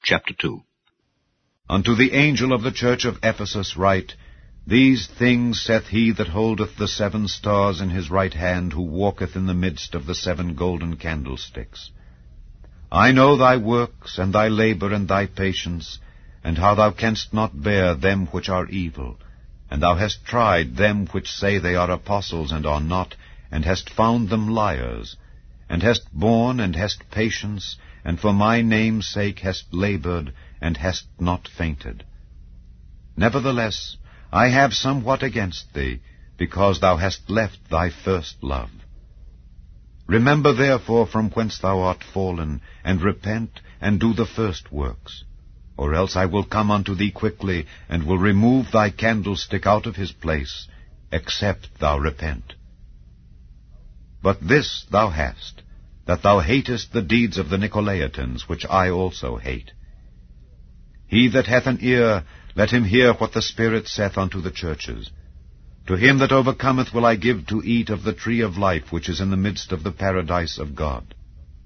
Chapter 2. Unto the angel of the church of Ephesus write, These things saith he that holdeth the 7 stars in his right hand, who walketh in the midst of the 7 golden candlesticks. I know thy works, and thy labour, and thy patience, and how thou canst not bear them which are evil. And thou hast tried them which say they are apostles, and are not, and hast found them liars, and hast borne, and hast patience, and for my name's sake hast laboured, and hast not fainted. Nevertheless, I have somewhat against thee, because thou hast left thy first love. Remember therefore from whence thou art fallen, and repent, and do the first works. Or else I will come unto thee quickly, and will remove thy candlestick out of his place, except thou repent. But this thou hast, that thou hatest the deeds of the Nicolaitans, which I also hate. He that hath an ear, let him hear what the Spirit saith unto the churches. To him that overcometh will I give to eat of the tree of life, which is in the midst of the paradise of God.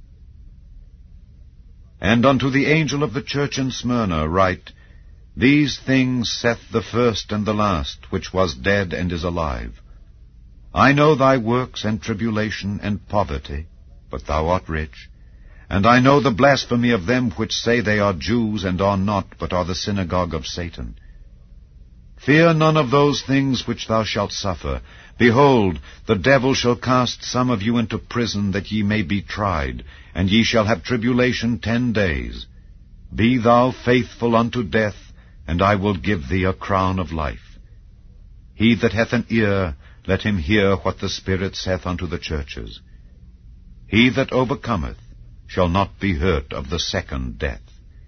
And unto the angel of the church in Smyrna write, These things saith the first and the last, which was dead and is alive. I know thy works, and tribulation, and poverty, but thou art rich. And I know the blasphemy of them which say they are Jews, and are not, but are the synagogue of Satan. Fear none of those things which thou shalt suffer. Behold, the devil shall cast some of you into prison, that ye may be tried, and ye shall have tribulation 10 days. Be thou faithful unto death, and I will give thee a crown of life. He that hath an ear, let him hear what the Spirit saith unto the churches. He that overcometh shall not be hurt of the second death.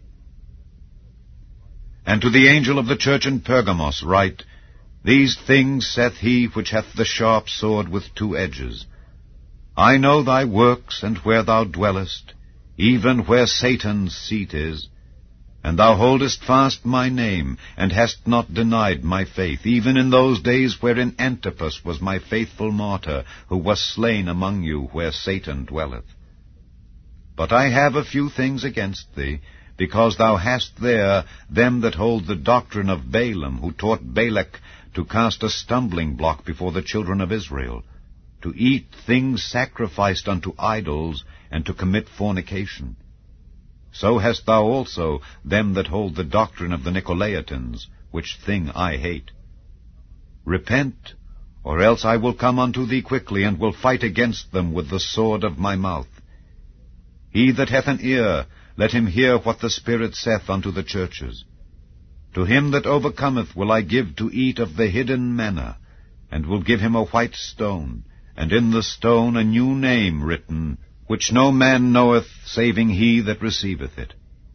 And to the angel of the church in Pergamos write, These things saith he which hath the sharp sword with 2 edges. I know thy works, and where thou dwellest, even where Satan's seat is. And thou holdest fast my name, and hast not denied my faith, even in those days wherein Antipas was my faithful martyr, who was slain among you where Satan dwelleth. But I have a few things against thee, because thou hast there them that hold the doctrine of Balaam, who taught Balak to cast a stumbling block before the children of Israel, to eat things sacrificed unto idols, and to commit fornication. So hast thou also them that hold the doctrine of the Nicolaitans, which thing I hate. Repent, or else I will come unto thee quickly, and will fight against them with the sword of my mouth. He that hath an ear, let him hear what the Spirit saith unto the churches. To him that overcometh will I give to eat of the hidden manna, and will give him a white stone, and in the stone a new name written, which no man knoweth, saving he that receiveth it.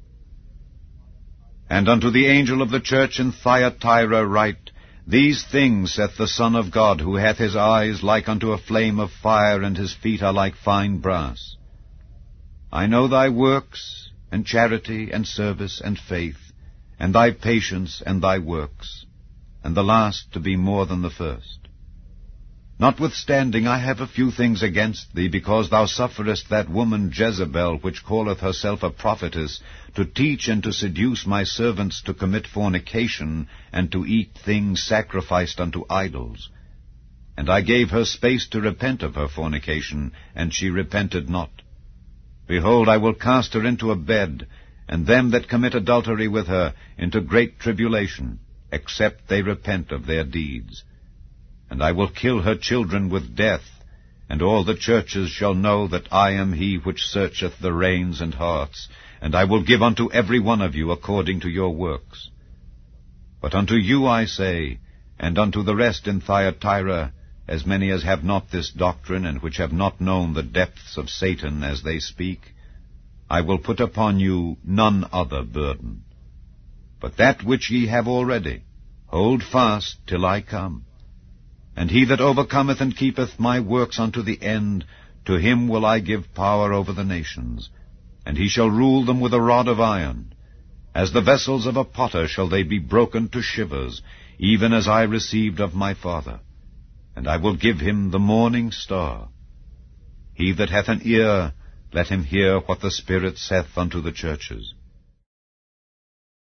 And unto the angel of the church in Thyatira write, These things saith the Son of God, who hath his eyes like unto a flame of fire, and his feet are like fine brass. I know thy works, and charity, and service, and faith, and thy patience, and thy works, and the last to be more than the first. Notwithstanding, I have a few things against thee, because thou sufferest that woman Jezebel, which calleth herself a prophetess, to teach and to seduce my servants to commit fornication, and to eat things sacrificed unto idols. And I gave her space to repent of her fornication, and she repented not. Behold, I will cast her into a bed, and them that commit adultery with her into great tribulation, except they repent of their deeds. And I will kill her children with death, and all the churches shall know that I am he which searcheth the reins and hearts, and I will give unto every one of you according to your works. But unto you I say, and unto the rest in Thyatira, as many as have not this doctrine, and which have not known the depths of Satan as they speak, I will put upon you none other burden. But that which ye have already, hold fast till I come. And he that overcometh and keepeth my works unto the end, to him will I give power over the nations, and he shall rule them with a rod of iron. As the vessels of a potter shall they be broken to shivers, even as I received of my Father. And I will give him the morning star. He that hath an ear, let him hear what the Spirit saith unto the churches.